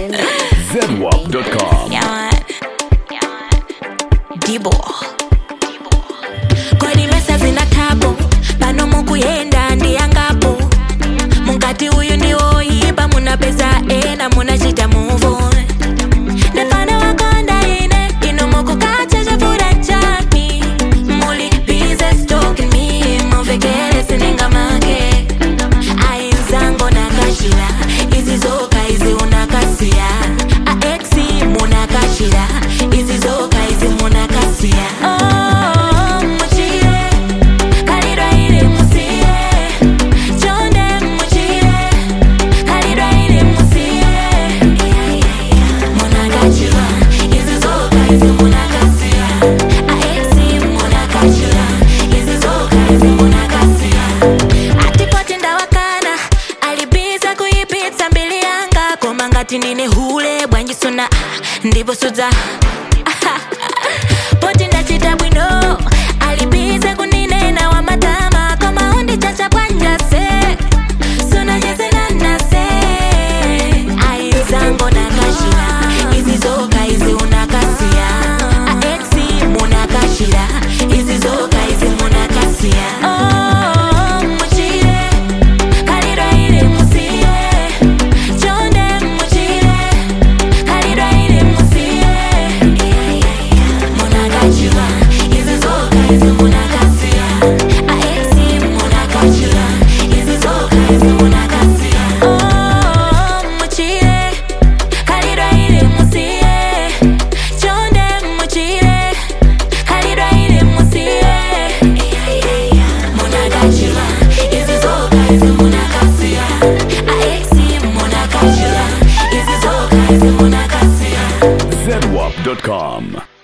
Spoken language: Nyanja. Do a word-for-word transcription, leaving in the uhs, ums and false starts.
zedwap dot com. Yeah, Dibo. Kodi mesa zina tabo, pano mukuyenda ndi angapo. Mungati uyu ndi oyipa muna pesa ena muna chita move on. Nefana wakonda ine, ino mukukacha chafura chaki. Muli busy stalking me, muvekele sininga make. Ainzango nakashira, izi zoka izi unakasia. A exi munakashira, izi zoka izi munakasia. Oh, muchire, kalira iri musiye. Chonde muchire, kalira iri musiye. Munakashira, izi zoka izi munakasia. A exi munakashira, izi zoka izi munakasia. Atipoti ndawakana, alibisa kuipitsa mbili yanga. Koma ngati ndine hule, bwanjisuna, ndipo sudza. Poti ndachita bwino, alibisa kuninena wa matama. Koma undichacha bwanjase, suna jezena nase. Aizango nakashira, izi zoka izi unakasia. A exi munakashira, izi zoka izi munakasia. Oh, muchire, kalira iri musiye. Chonde muchire, kalira iri musiye. Munakashira, izi zoka izi munakasia. A exi munakashira, izi zoka izi munakasia. Oh, muchire, kalira iri musiye. Chonde muchire, kalira iri musiye. Munakashira, izi zoka izi munakasia. A exi munakashira, izi zoka izi munakasia. zedwap dot com.